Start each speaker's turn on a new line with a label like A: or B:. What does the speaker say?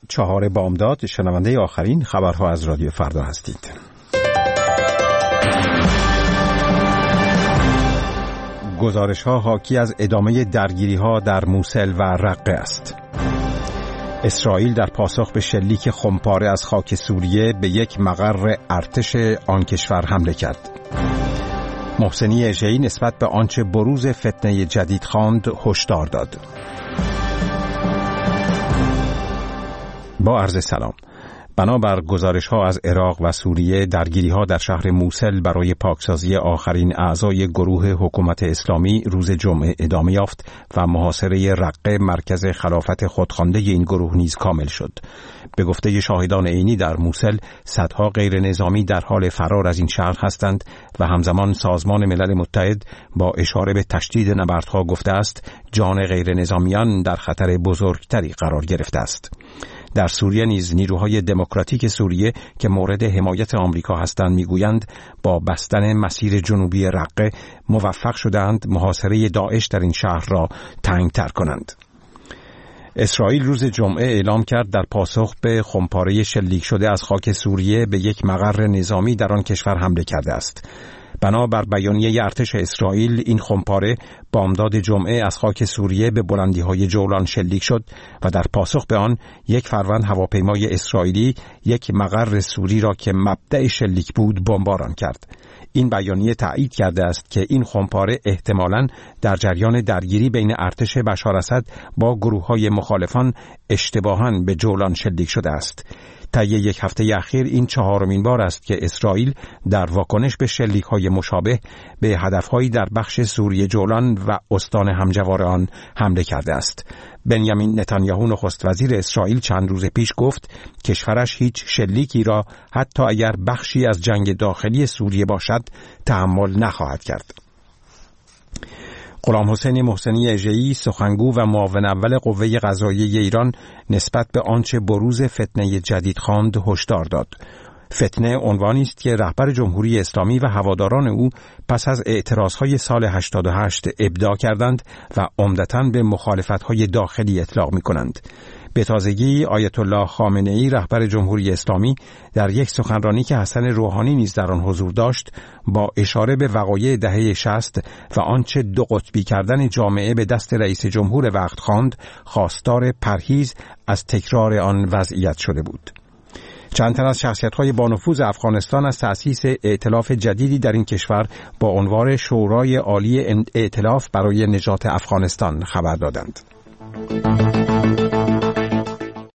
A: 4 بامداد شنونده آخرین خبرها از رادیو فردا هستید. گزارش‌ها حاکی از ادامه درگیری‌ها در موسل و رقه است. اسرائیل در پاسخ به شلیک خمپاره از خاک سوریه به یک مقر ارتش آن کشور حمله کرد. محسنی اژه‌ای نسبت به آنچه بروز فتنه جدید خواند هشدار داد. با عرض سلام. بنابر گزارش‌ها از عراق و سوریه، درگیری‌ها در شهر موسل برای پاکسازی آخرین اعضای گروه حکومت اسلامی روز جمعه ادامه یافت و محاصره رقه، مرکز خلافت خودخوانده این گروه نیز کامل شد. به گفته شاهدان عینی در موسل، صدها غیر نظامی در حال فرار از این شهر هستند و همزمان سازمان ملل متحد با اشاره به تشدید نبردها گفته است جان غیر نظامیان در خطر بزرگتری قرار گرفته است. در سوریه نیز نیروهای دموکراتیک سوریه که مورد حمایت آمریکا هستند میگویند با بستن مسیر جنوبی رقه موفق شدند محاصره داعش در این شهر را تنگ‌تر کنند. اسرائیل روز جمعه اعلام کرد در پاسخ به خمپاره شلیک شده از خاک سوریه به یک مقر نظامی در آن کشور حمله کرده است. بنابر بیانیه ارتش اسرائیل، این خمپاره بامداد جمعه از خاک سوریه به بلندی‌های جولان شلیک شد و در پاسخ به آن یک فروند هواپیمای اسرائیلی یک مقر سوری را که مبدأ شلیک بود بمباران کرد. این بیانیه تایید کرده است که این خمپاره احتمالاً در جریان درگیری بین ارتش بشار اسد با گروه‌های مخالفان اشتباهاً به جولان شلیک شده است. طی یک هفته اخیر این 4مین بار است که اسرائیل در واکنش به شلیک‌های مشابه به هدف‌هایی در بخش سوریه جولان و استان همجوار آن حمله کرده است. بنیامین نتانیاهو نخست وزیر اسرائیل چند روز پیش گفت کشورش هیچ شلیکی را حتی اگر بخشی از جنگ داخلی سوریه باشد تحمل نخواهد کرد. غلامحسین محسنی اژه‌ای، سخنگو و معاون اول قوه قضاییه ایران، نسبت به آنچه بروز فتنه جدید خواند هشدار داد. فتنه عنوانی است که رهبر جمهوری اسلامی و هواداران او پس از اعتراضهای سال 88 ابداع کردند و عمدتاً به مخالفت‌های داخلی اطلاق می‌کنند. به تازگی آیت الله خامنه‌ای رهبر جمهوری اسلامی در یک سخنرانی که حسن روحانی نیز در آن حضور داشت با اشاره به وقایع دهه 60 و آنچه دو قطبی کردن جامعه به دست رئیس جمهور وقت خواند خواستار پرهیز از تکرار آن وضعیت شده بود. چند تن از شخصیت‌های بانفوذ افغانستان از تأسیس ائتلاف جدیدی در این کشور با عنوان شورای عالی ائتلاف برای نجات افغانستان خبر دادند.